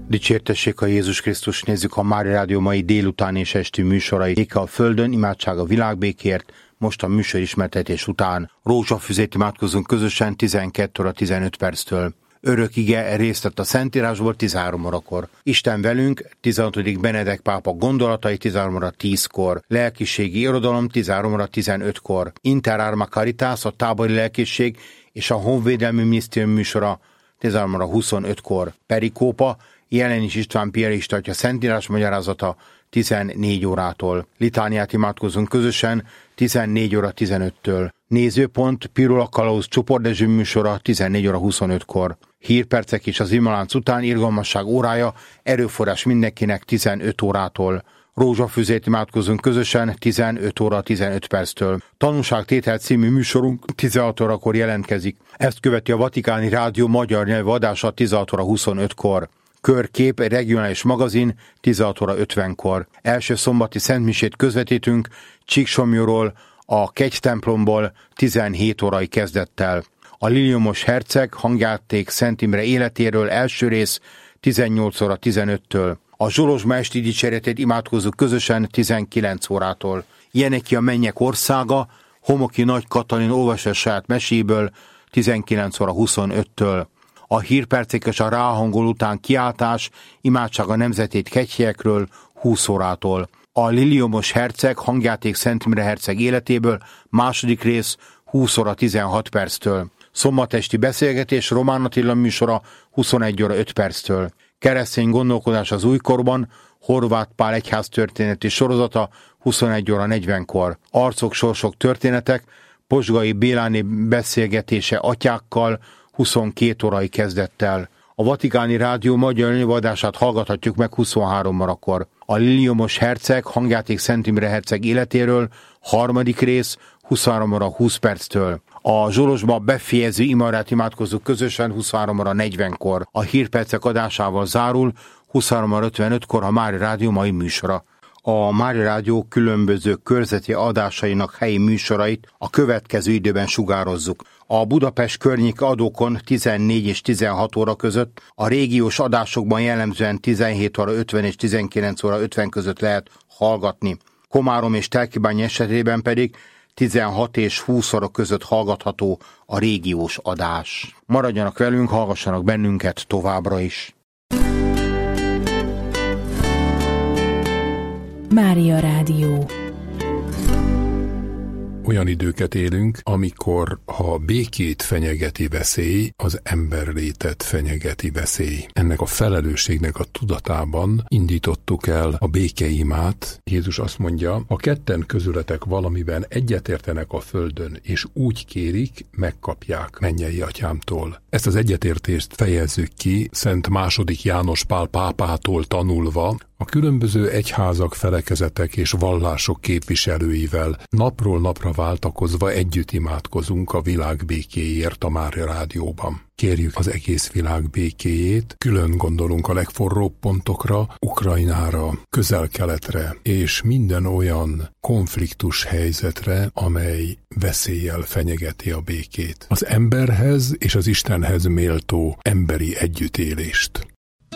Dicsértessék a Jézus Krisztus, nézzük a Mária Rádió mai délután és esti műsorait. Béke a földön, imádság a világbékért. Most a műsor ismertetés után rózsafüzét imádkozunk közösen 12 óra 15 perctől. Örök ige részt vett a Szentírásból 13 órakor. Isten velünk, 16. Benedek pápa gondolatai 13 óra 10-kor. Lelkiségi irodalom 13 óra 15-kor. Inter Arma Caritas, a tábori lelkészség és a honvédelmi minisztérium műsora 13 óra 25-kor. Perikópa, Jelenis István piarista atya Szentírás magyarázata 14 órától. Litániát imádkozunk közösen 14 óra 15-től. Nézőpont Pirula Kalauz csoportdezső műsora 14 óra 25-kor. Hírpercek és az imalánc után irgalmasság órája, erőforrás mindenkinek 15 órától. Rózsafüzét imádkozunk közösen 15 óra 15 perctől. Tanúságtétel című műsorunk 16 órakor jelentkezik. Ezt követi a Vatikáni Rádió magyar nyelvű adása 16 óra 25-kor. Körkép, egy regionális magazin 16 óra 50-kor. Első szombati szentmisét közvetítünk Csíksomlyóról, a Kegytemplomból 17 órai kezdettel. A Liliomos herceg hangjáték Szent Imre életéről első rész 18 óra 15-től. A Zsolozsma esti dicséretét imádkozzuk közösen 19 órától. Jeneki a mennyek országa, Homoki Nagy Katalin olvassa saját meséből 19 óra 25-től. A hírpercek és a ráhangol után kiáltás, imádság a nemzetét kegyhelyekről 20 órától. A Liliomos herceg hangjáték Szent Imre herceg életéből második rész 20 óra 16 perctől. Szombatesti beszélgetés Román Attila műsora 21 óra 5 perctől. Keresztény gondolkodás az újkorban, Horváth Pál egyház történeti sorozata 21 óra 40-kor. Arcok, sorsok, történetek, Posgai Béláné beszélgetése atyákkal 22 órai kezdettel. A Vatikáni Rádió magyar nyelvadását hallgathatjuk meg 23 órakor. A Liliomos herceg hangjáték Szent Imre herceg életéről harmadik rész 23 óra 20 perctől. A Zsolozsma befejező imarát imádkozzuk közösen 23 óra 40-kor. A hírpercek adásával zárul 23 óra 55-kor a Mária Rádió mai műsora. A Mária Rádió különböző körzeti adásainak helyi műsorait a következő időben sugározzuk. A Budapest környék adókon 14 és 16 óra között, a régiós adásokban jellemzően 17 óra 50 és 19 óra 50 között lehet hallgatni. Komárom és Telkibány esetében pedig 16 és 20 óra között hallgatható a régiós adás. Maradjanak velünk, hallgassanak bennünket továbbra is. Mária Rádió. Olyan időket élünk, amikor ha békét fenyegeti veszély, az emberlétet fenyegeti veszély. Ennek a felelősségnek a tudatában indítottuk el a békeimát. Jézus azt mondja, ha ketten közületek valamiben egyetértenek a földön, és úgy kérik, megkapják mennyei atyámtól. Ezt az egyetértést fejezzük ki Szent II. János Pál pápától tanulva, a különböző egyházak, felekezetek és vallások képviselőivel napról napra váltakozva együtt imádkozunk a világ békéért a Mária Rádióban. Kérjük az egész világ békéjét, külön gondolunk a legforróbb pontokra, Ukrajnára, Közel-Keletre és minden olyan konfliktus helyzetre, amely veszéllyel fenyegeti a békét. Az emberhez és az Istenhez méltó emberi együttélést.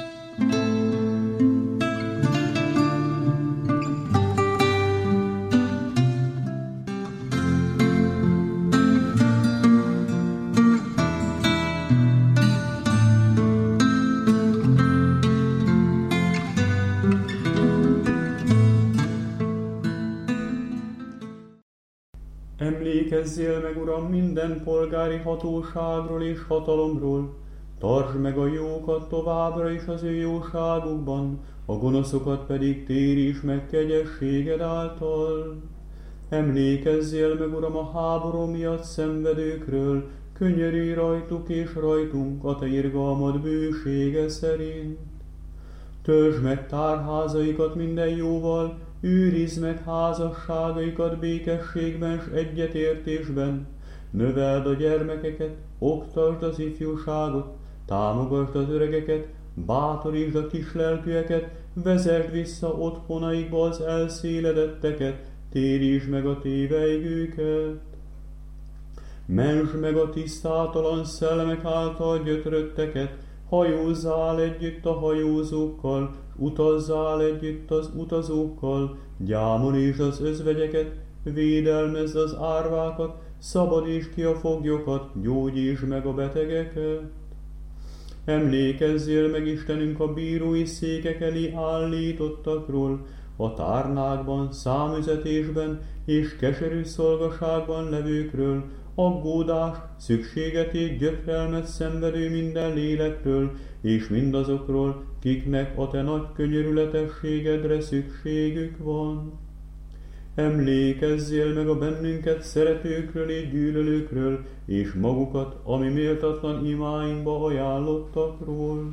Emlékezzél meg, Uram, minden polgári hatóságról és hatalomról, tartsd meg a jókat továbbra is az ő jóságukban, a gonoszokat pedig téríts meg kegyességed által. Emlékezzél meg, Uram, a háború miatt szenvedőkről, könyörülj rajtuk és rajtunk a te irgalmad bősége szerint. Töltsd meg tárházaikat minden jóval, őrizd meg házasságaikat békességben s egyetértésben, növeld a gyermekeket, oktasd az ifjúságot, támogasd az öregeket, bátorítsd a kislelkűeket, vezesd vissza otthonaikba az elszéledetteket, térítsd meg a téveigőket. Mentsd meg a tisztátalan szellemek által gyötrötteket, hajózzál együtt a hajózókkal, utazzál együtt az utazókkal, gyámolítsd az özvegyeket, védelmezd az árvákat, szabadítsd ki a foglyokat, gyógyítsd meg a betegeket. Emlékezzél meg, Istenünk, a bírói székek elé állítottakról, a tárnákban, számüzetésben és keserű szolgaságban levőkről, aggódást, szükségetét, gyötrelmet szenvedő minden lélekről, és mindazokról, kiknek a te nagy könyörületességedre szükségük van. Emlékezzél meg a bennünket szeretőkről és gyűlölőkről, és magukat, ami méltatlan imáinkba ajánlottakról.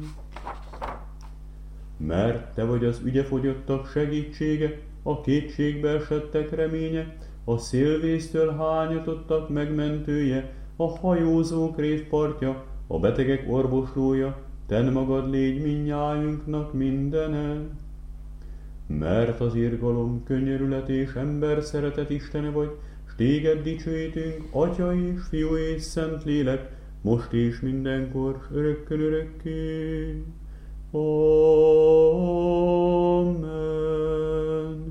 Mert te vagy az ügyefogyottak segítsége, a kétségbe esettek reménye, a szélvésztől hányatottak megmentője, a hajózók révpartja, a betegek orvoslója, Te magad légy mindnyájunknak mindene. Mert az irgalom, könyörület és ember szeretet Istene vagy, s téged dicsőítünk, Atya és Fiú és Szentlélek, most és mindenkor, s örökkön örökké. Amen.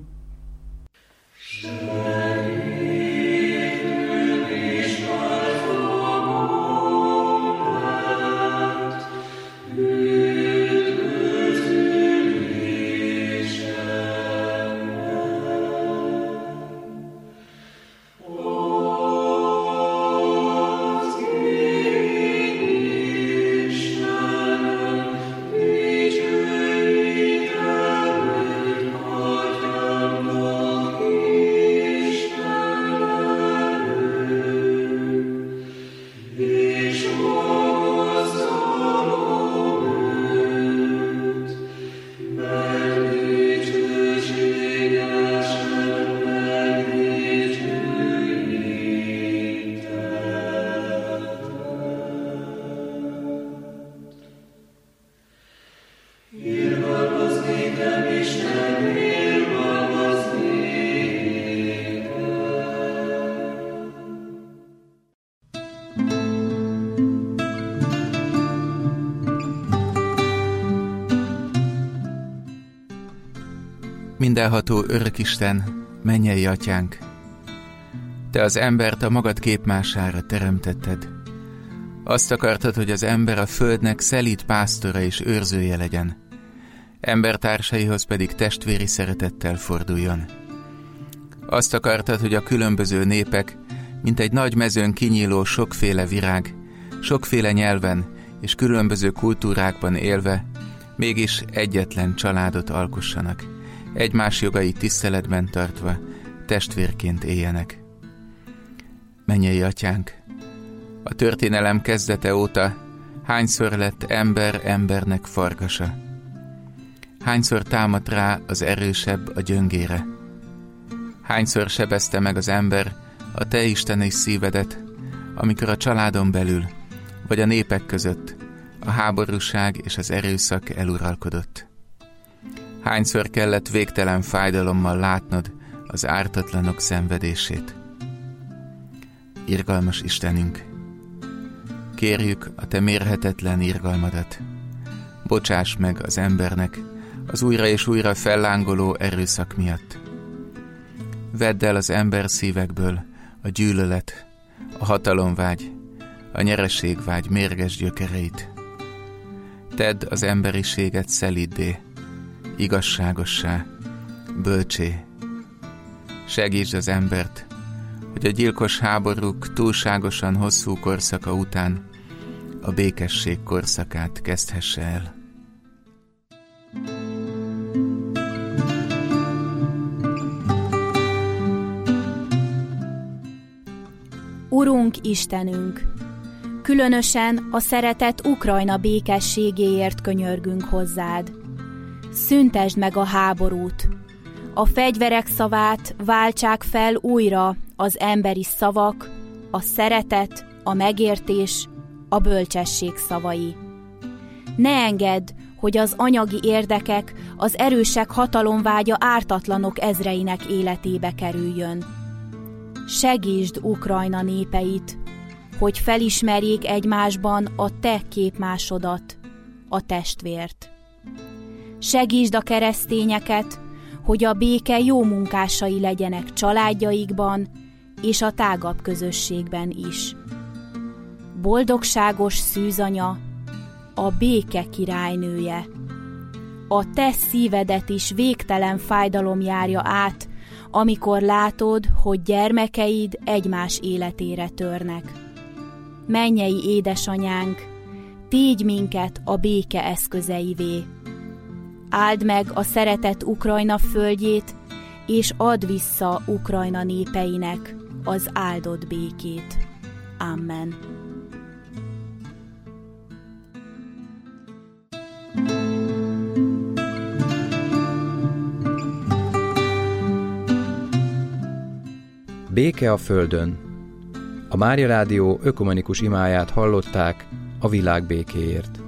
Mindenható Örökisten, mennyei Atyánk, Te az embert a magad képmására teremtetted. Azt akartad, hogy az ember a földnek szelíd pásztora és őrzője legyen, embertársaihoz pedig testvéri szeretettel forduljon. Azt akartad, hogy a különböző népek, mint egy nagy mezőn kinyíló sokféle virág, sokféle nyelven és különböző kultúrákban élve, mégis egyetlen családot alkossanak, egymás jogait tiszteletben tartva, testvérként éljenek. Mennyei Atyánk, a történelem kezdete óta hányszor lett ember embernek farkasa? Hányszor támadt rá az erősebb a gyöngére? Hányszor sebezte meg az ember a te isteni szívedet, amikor a családon belül, vagy a népek között a háborúság és az erőszak eluralkodott? Hányszor kellett végtelen fájdalommal látnod az ártatlanok szenvedését? Irgalmas Istenünk, kérjük a te mérhetetlen irgalmadat. Bocsáss meg az embernek az újra és újra fellángoló erőszak miatt. Vedd el az ember szívekből a gyűlölet, a hatalomvágy, a nyereségvágy mérges gyökereit. Tedd az emberiséget szeliddé, igazságossá, bölcsé. Segítsd az embert, hogy a gyilkos háborúk túlságosan hosszú korszaka után a békesség korszakát kezdhesse el. Urunk Istenünk, különösen a szeretett Ukrajna békességéért könyörgünk hozzád. Szüntesd meg a háborút, a fegyverek szavát váltsák fel újra az emberi szavak, a szeretet, a megértés, a bölcsesség szavai. Ne engedd, hogy az anyagi érdekek, az erősek hatalomvágya ártatlanok ezreinek életébe kerüljön. Segítsd Ukrajna népeit, hogy felismerjék egymásban a te képmásodat, a testvért. Segítsd a keresztényeket, hogy a béke jó munkásai legyenek családjaikban és a tágabb közösségben is. Boldogságos szűzanya, a béke királynője. A te szívedet is végtelen fájdalom járja át, amikor látod, hogy gyermekeid egymás életére törnek. Mennyei édesanyánk, tégy minket a béke eszközeivé. Áld meg a szeretett Ukrajna földjét, és add vissza Ukrajna népeinek az áldott békét. Amen. Béke a földön. A Mária Rádió ökumenikus imáját hallották a világ békéért.